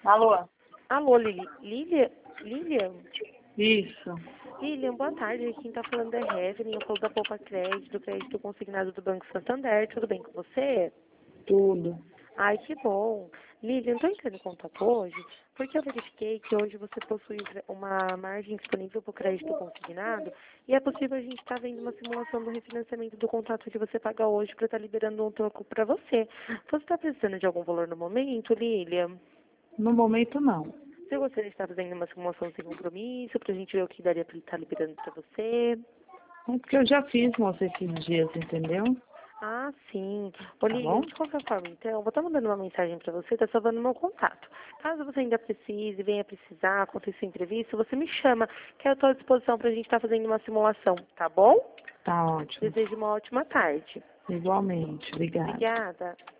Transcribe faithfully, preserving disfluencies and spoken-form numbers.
Alô? Alô, Lili. Lilian? Lilian? Isso. Lilian, boa tarde. Quem tá falando é Reverend. Eu falo da Poupa Crédito, do crédito consignado do Banco Santander. Tudo bem com você? Tudo. Ai, que bom. Lilian, tô entrando em contato hoje porque eu verifiquei que hoje você possui uma margem disponível para o crédito consignado e é possível a gente estar vendo uma simulação do refinanciamento do contrato que você paga hoje para estar liberando um troco para você. Você está precisando de algum valor no momento, Lilian? No momento, não. Você gostaria de estar fazendo uma simulação sem compromisso para a gente ver o que daria para estar liberando para você? É porque eu já fiz, moça, esses dias, entendeu? Ah, sim. Ô, Tá Lilian, bom? de qualquer forma, então, eu vou estar mandando uma mensagem para você, tá salvando meu contato. Caso você ainda precise, venha precisar, aconteça imprevisto, você me chama, que eu estou à disposição para a gente estar fazendo uma simulação, tá bom? Tá ótimo. Desejo uma ótima tarde. Igualmente. Obrigada. Obrigada.